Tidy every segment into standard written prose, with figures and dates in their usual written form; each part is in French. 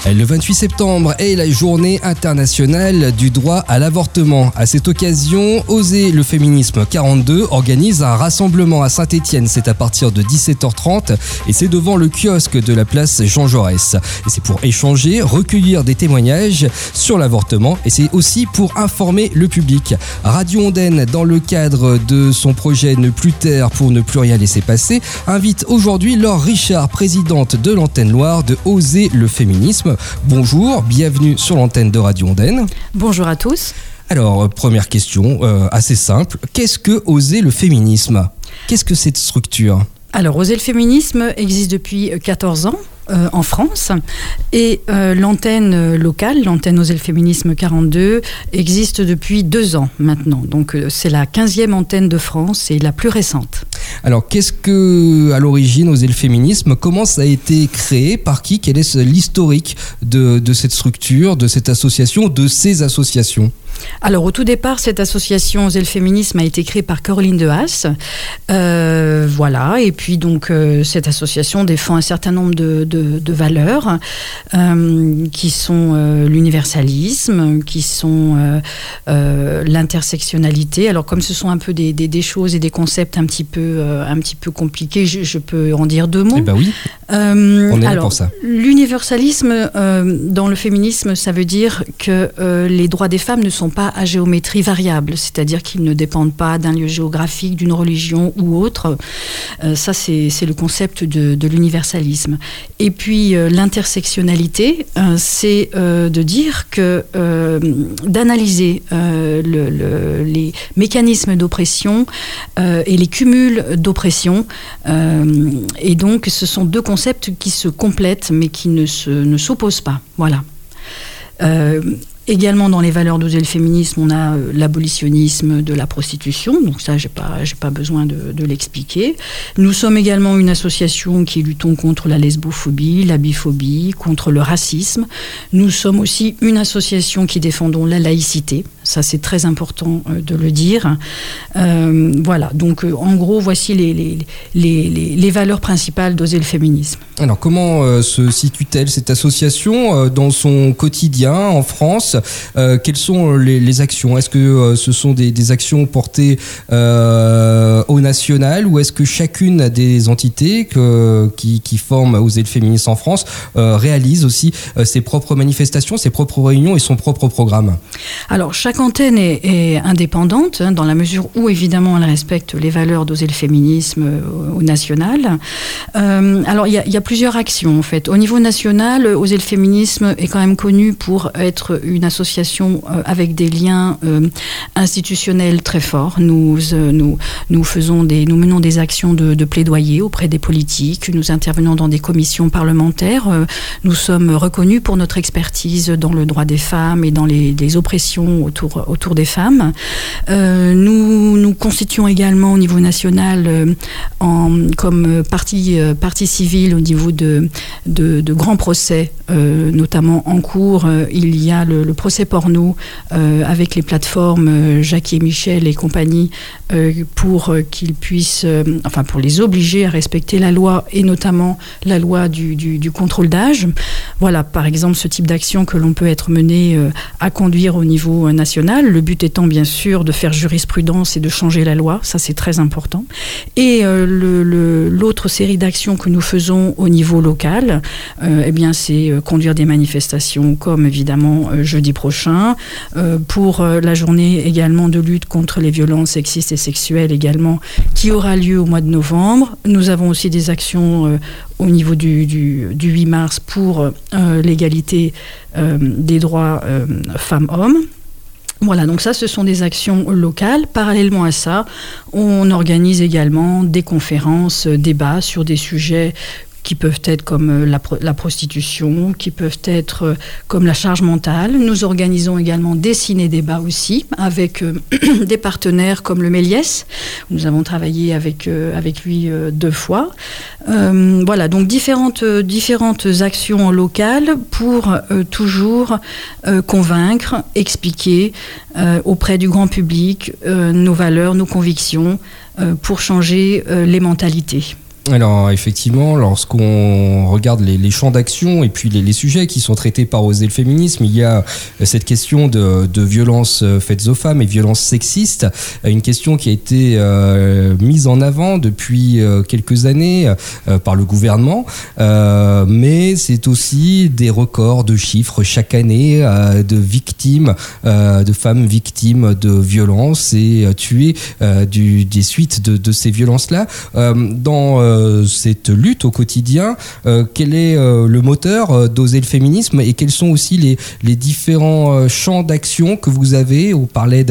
Le 28 septembre est la journée internationale du droit à l'avortement. À cette occasion, Oser le féminisme 42 organise un rassemblement à Saint-Étienne. C'est à partir de 17h30 et c'est devant le kiosque de la place Jean Jaurès. Et c'est pour échanger, recueillir des témoignages sur l'avortement et c'est aussi pour informer le public. Radio Ondaine, dans le cadre de son projet Ne plus taire pour ne plus rien laisser passer, invite aujourd'hui Laure Richard, présidente de l'antenne Loire de Oser le féminisme. Bonjour, bienvenue sur l'antenne de Radio Ondaine. Bonjour à tous. Alors, première question, assez simple. Qu'est-ce que Oser le féminisme ? Qu'est-ce que cette structure ? Alors, Oser le féminisme existe depuis 14 ans. En France et l'antenne locale, l'antenne Oser le féminisme 42 existe depuis 2 ans maintenant, donc c'est la 15e antenne de France et la plus récente. Alors qu'est-ce que à l'origine Oser le féminisme, comment ça a été créé, par qui, quel est l'historique de cette structure, de cette association, de ces associations ? Alors au tout départ, cette association Oser le féminisme a été créée par Caroline de Haas, voilà, et puis donc cette association défend un certain nombre de valeurs qui sont l'universalisme, qui sont l'intersectionnalité. Alors comme ce sont un peu des choses et des concepts un petit peu compliqués, je peux en dire 2 mots. Eh ben oui, on est là pour ça. L'universalisme dans le féminisme, ça veut dire que les droits des femmes ne sont pas à géométrie variable, c'est-à-dire qu'ils ne dépendent pas d'un lieu géographique, d'une religion ou autre. Ça, c'est le concept de l'universalisme. Et puis, l'intersectionnalité, c'est de dire que, d'analyser les mécanismes d'oppression et les cumuls d'oppression. Et donc, ce sont 2 concepts qui se complètent, mais qui ne s'opposent pas. Voilà. Également dans les valeurs d'Oser le féminisme, on a l'abolitionnisme de la prostitution, donc ça j'ai pas besoin de l'expliquer. Nous sommes également une association qui luttons contre la lesbophobie, la biphobie, contre le racisme. Nous sommes aussi une association qui défendons la laïcité, ça c'est très important de le dire. Voilà, donc en gros voici les valeurs principales d'Oser le féminisme. Alors comment se situe-t-elle cette association dans son quotidien en France ? Quelles sont les actions ? Est-ce que ce sont des actions portées au national ou est-ce que chacune des entités qui forment Oser le féminisme en France réalise aussi ses propres manifestations, ses propres réunions et son propre programme ? Alors chaque antenne est indépendante dans la mesure où évidemment elle respecte les valeurs d'Oser le féminisme au national. Alors il y a plusieurs actions en fait. Au niveau national, Oser le féminisme est quand même connu pour être une association avec des liens institutionnels très forts. Nous menons des actions de plaidoyer auprès des politiques. Nous intervenons dans des commissions parlementaires. Nous sommes reconnus pour notre expertise dans le droit des femmes et dans les oppressions autour des femmes. Nous constituons également au niveau national comme partie civile au niveau de grands procès, notamment en cours. Il y a le procès porno avec les plateformes Jackie et Michel et compagnie pour qu'ils puissent, pour les obliger à respecter la loi et notamment la loi du contrôle d'âge. Voilà, par exemple, ce type d'action que l'on peut être mené à conduire au niveau national. Le but étant bien sûr de faire jurisprudence et de changer la loi, ça c'est très important. Et l'autre série d'actions que nous faisons au niveau local, c'est conduire des manifestations comme évidemment jeudi prochain, pour la journée également de lutte contre les violences sexistes et sexuelles également, qui aura lieu au mois de novembre. Nous avons aussi des actions au niveau du 8 mars pour l'égalité des droits femmes-hommes. Voilà, donc ça, ce sont des actions locales. Parallèlement à ça, on organise également des conférences, débats sur des sujets qui peuvent être comme la prostitution, qui peuvent être comme la charge mentale. Nous organisons également des ciné-débats aussi, avec des partenaires comme le Méliès. Nous avons travaillé avec lui 2 fois. Voilà, donc différentes actions locales pour toujours convaincre, expliquer auprès du grand public nos valeurs, nos convictions, pour changer les mentalités. Alors effectivement, lorsqu'on regarde les champs d'action et puis les sujets qui sont traités par Oser le féminisme, il y a cette question de violences faites aux femmes et violences sexistes, une question qui a été mise en avant depuis quelques années par le gouvernement, mais c'est aussi des records de chiffres chaque année de victimes, de femmes victimes de violences et tuées des suites de ces violences-là. Dans cette lutte au quotidien, quel est le moteur d'Oser le féminisme et quels sont aussi les différents champs d'action que vous avez? On parlait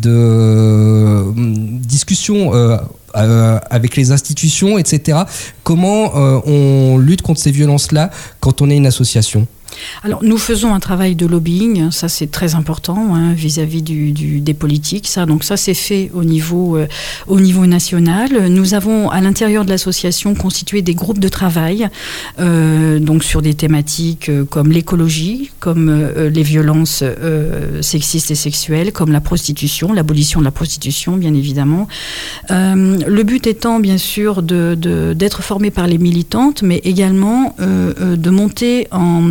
de discussions avec les institutions, etc. Comment on lutte contre ces violences-là quand on est une association? Alors, nous faisons un travail de lobbying, ça c'est très important vis-à-vis des politiques. Donc ça c'est fait au niveau national. Nous avons à l'intérieur de l'association constitué des groupes de travail, donc sur des thématiques comme l'écologie, comme les violences sexistes et sexuelles, comme la prostitution, l'abolition de la prostitution, bien évidemment. Le but étant bien sûr d'être formé par les militantes, mais également de monter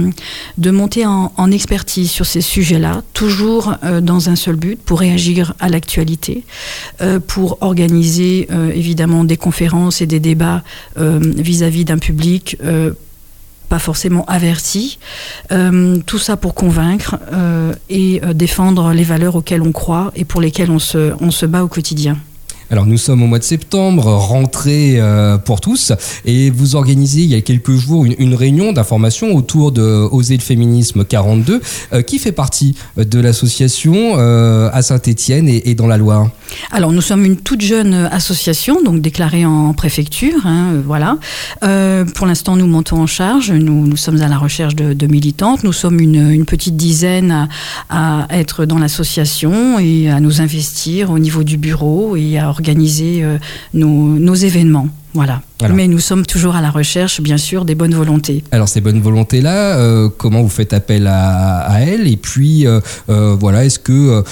en expertise sur ces sujets-là, toujours dans un seul but, pour réagir à l'actualité, pour organiser évidemment des conférences et des débats vis-à-vis d'un public pas forcément averti, tout ça pour convaincre et défendre les valeurs auxquelles on croit et pour lesquelles on se bat au quotidien. Alors nous sommes au mois de septembre, rentrée pour tous, et vous organisez il y a quelques jours une réunion d'information autour de Oser le féminisme 42, qui fait partie de l'association à Saint-Étienne et dans la Loire. Alors nous sommes une toute jeune association, donc déclarée en préfecture, voilà. Pour l'instant nous montons en charge, nous sommes à la recherche de militantes, nous sommes une petite dizaine à être dans l'association et à nous investir au niveau du bureau et à organiser nos événements. Voilà. Alors, mais nous sommes toujours à la recherche, bien sûr, des bonnes volontés. Alors ces bonnes volontés-là, comment vous faites appel à elles? Et puis, voilà, est-ce que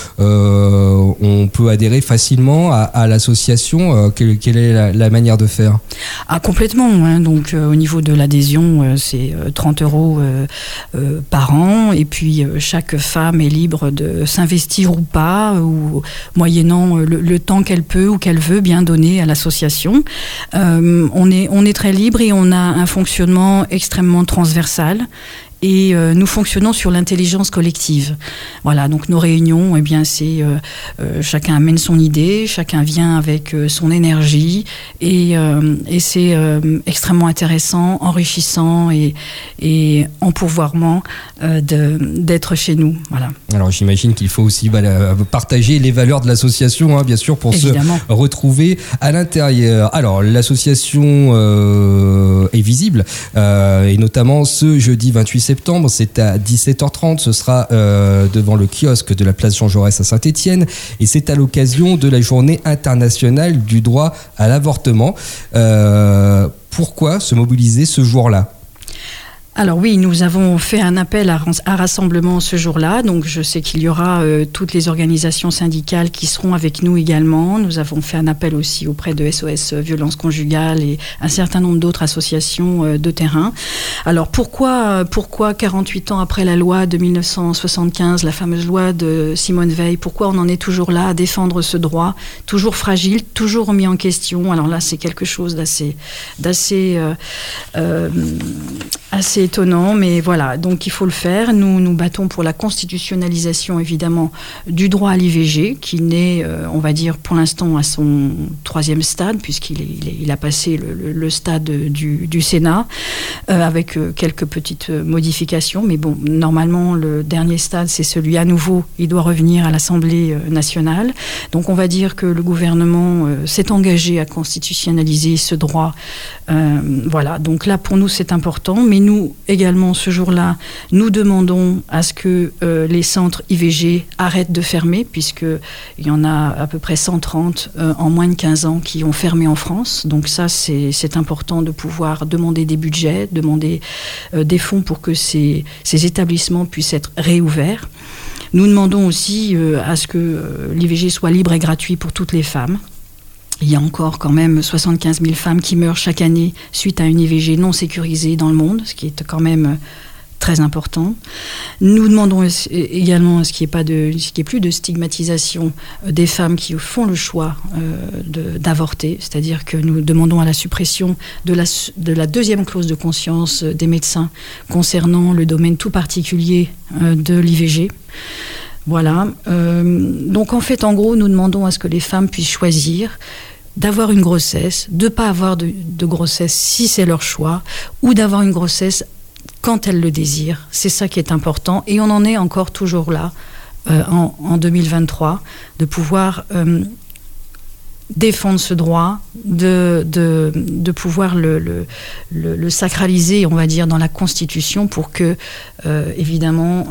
on peut adhérer facilement à l'association? Quelle est la manière de faire? Complètement. Donc, au niveau de l'adhésion, c'est 30 € par an. Et puis, chaque femme est libre de s'investir ou pas, ou moyennant le temps qu'elle peut ou qu'elle veut bien donner à l'association. On est très libre et on a un fonctionnement extrêmement transversal. Et nous fonctionnons sur l'intelligence collective. Voilà, donc nos réunions, eh bien, c'est chacun amène son idée, chacun vient avec son énergie, et c'est extrêmement intéressant, enrichissant et empourvoirment d'être chez nous. Voilà. Alors j'imagine qu'il faut aussi partager les valeurs de l'association, bien sûr, pour Évidemment. Se retrouver à l'intérieur. Alors l'association est visible, et notamment ce jeudi 28 septembre, c'est à 17h30, ce sera devant le kiosque de la place Jean Jaurès à Saint-Étienne, et c'est à l'occasion de la journée internationale du droit à l'avortement. Pourquoi se mobiliser ce jour-là ? Alors oui, nous avons fait un appel à rassemblement ce jour-là. Donc je sais qu'il y aura toutes les organisations syndicales qui seront avec nous également. Nous avons fait un appel aussi auprès de SOS Violence Conjugale et un certain nombre d'autres associations de terrain. Alors pourquoi 48 ans après la loi de 1975, la fameuse loi de Simone Veil, pourquoi on en est toujours là à défendre ce droit, toujours fragile, toujours remis en question? Alors là, c'est quelque chose d'assez étonnant, mais voilà, donc il faut le faire. Nous nous battons pour la constitutionnalisation, évidemment, du droit à l'IVG, qui naît, on va dire, pour l'instant, à son 3e stade, puisqu'il a passé le stade du Sénat, avec quelques petites modifications, mais bon, normalement, le dernier stade, c'est celui à nouveau, il doit revenir à l'Assemblée nationale. Donc on va dire que le gouvernement s'est engagé à constitutionnaliser ce droit. Voilà, donc là, pour nous, c'est important, mais nous, également, ce jour-là, nous demandons à ce que les centres IVG arrêtent de fermer, puisqu'il y en a à peu près 130 en moins de 15 ans qui ont fermé en France. Donc ça, c'est important de pouvoir demander des budgets, demander des fonds pour que ces établissements puissent être réouverts. Nous demandons aussi à ce que l'IVG soit libre et gratuit pour toutes les femmes. Il y a encore quand même 75 000 femmes qui meurent chaque année suite à une IVG non sécurisée dans le monde, ce qui est quand même très important. Nous demandons également à ce qu'il n'y ait plus de stigmatisation des femmes qui font le choix d'avorter, c'est-à-dire que nous demandons à la suppression de la deuxième clause de conscience des médecins concernant le domaine tout particulier de l'IVG. Voilà. Donc en fait, en gros, nous demandons à ce que les femmes puissent choisir d'avoir une grossesse, de ne pas avoir de grossesse si c'est leur choix, ou d'avoir une grossesse quand elles le désirent. C'est ça qui est important. Et on en est encore toujours là, en 2023, de pouvoir défendre ce droit, de pouvoir le sacraliser, on va dire, dans la Constitution pour que, évidemment,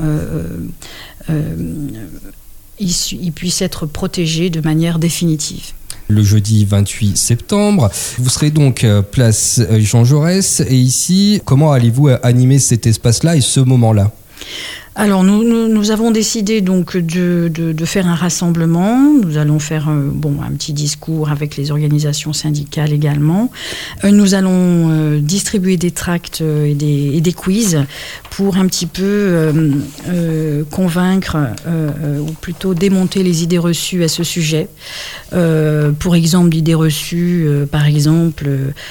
il puisse être protégé de manière définitive. Le jeudi 28 septembre. Vous serez donc place Jean Jaurès. Et ici, comment allez-vous animer cet espace-là et ce moment-là ? Alors nous avons décidé donc de faire un rassemblement. Nous allons faire un petit discours avec les organisations syndicales également. Nous allons distribuer des tracts et des quiz pour un petit peu convaincre ou plutôt démonter les idées reçues à ce sujet. Pour exemple, d'idées reçues, par exemple,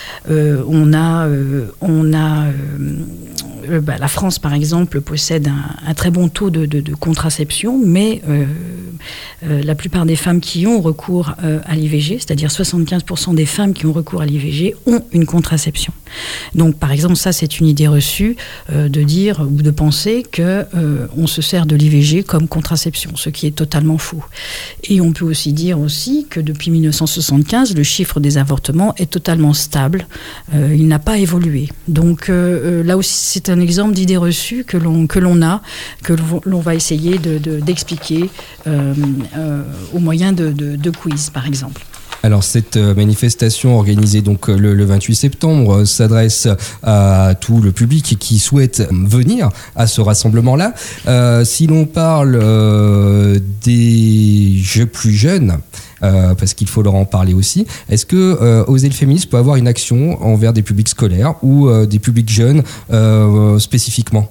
la France, par exemple, possède un très bon taux de contraception, mais la plupart des femmes qui ont recours à l'IVG, c'est-à-dire 75% des femmes qui ont recours à l'IVG, ont une contraception. Donc, par exemple, ça, c'est une idée reçue de dire ou de penser qu'on se sert de l'IVG comme contraception, ce qui est totalement faux. Et on peut aussi dire aussi que depuis 1975, le chiffre des avortements est totalement stable. Il n'a pas évolué. Donc, là aussi, c'est un exemple d'idée reçue que l'on a, que l'on va essayer d'expliquer au moyen de quiz, par exemple. Alors cette manifestation organisée donc le 28 septembre s'adresse à tout le public qui souhaite venir à ce rassemblement-là. Si l'on parle des jeux plus jeunes, parce qu'il faut leur en parler aussi, est-ce que Oser le féminisme peut avoir une action envers des publics scolaires ou des publics jeunes spécifiquement ?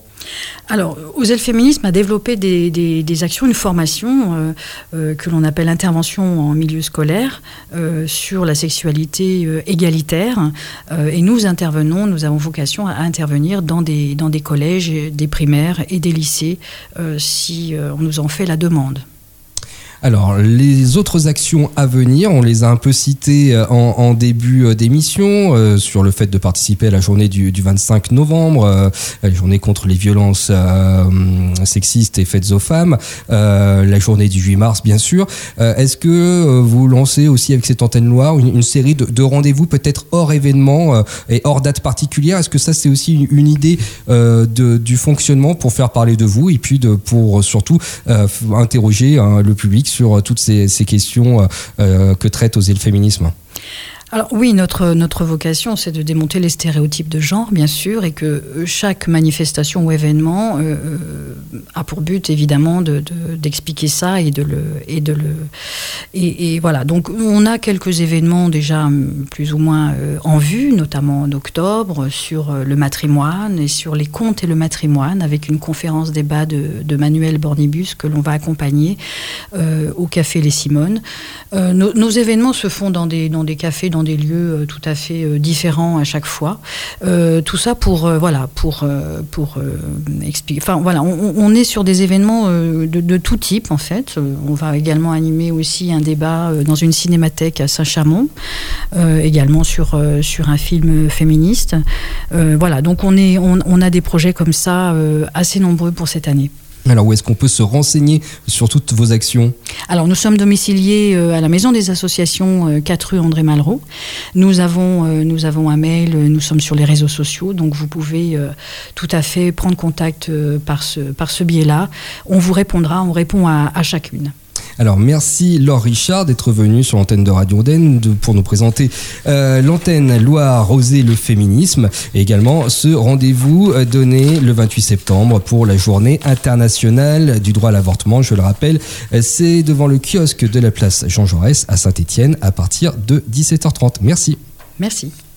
Alors, Oser le féminisme a développé des actions, une formation que l'on appelle intervention en milieu scolaire sur la sexualité égalitaire. Et nous avons vocation à intervenir dans des collèges, des primaires et des lycées si on nous en fait la demande. Alors, les autres actions à venir, on les a un peu citées en début d'émission, sur le fait de participer à la journée du 25 novembre, la journée contre les violences sexistes et faites aux femmes, la journée du 8 mars, bien sûr. Est-ce que vous lancez aussi avec cette antenne Loire une série de rendez-vous peut-être hors événement et hors date particulière ? Est-ce que ça, c'est aussi une idée du fonctionnement pour faire parler de vous et puis pour surtout interroger le public sur toutes ces questions que traite Oser le féminisme ? Alors oui, notre vocation, c'est de démonter les stéréotypes de genre, bien sûr, et que chaque manifestation ou événement a pour but, évidemment, d'expliquer ça et voilà. Donc, on a quelques événements déjà plus ou moins en vue, notamment en octobre, sur le matrimoine et sur les contes et le matrimoine, avec une conférence débat de Manuel Bornibus que l'on va accompagner au Café Les Simones. Nos événements se font dans des cafés, dans des lieux tout à fait différents à chaque fois. Tout ça pour expliquer. Enfin voilà, on est sur des événements de tout type en fait. On va également animer aussi un débat dans une cinémathèque à Saint-Chamond, également sur un film féministe. Voilà, donc on a des projets comme ça assez nombreux pour cette année. Alors, où est-ce qu'on peut se renseigner sur toutes vos actions ? Alors, nous sommes domiciliés à la Maison des Associations, 4 rue André Malraux. Nous avons un mail, nous sommes sur les réseaux sociaux, donc vous pouvez tout à fait prendre contact par ce biais-là. On vous répondra, on répond à chacune. Alors merci Laure Richard d'être venue sur l'antenne de Radio Ondaine pour nous présenter l'antenne Loire Oser le féminisme et également ce rendez-vous donné le 28 septembre pour la journée internationale du droit à l'avortement. Je le rappelle, c'est devant le kiosque de la place Jean Jaurès à Saint-Étienne à partir de 17h30. Merci. Merci.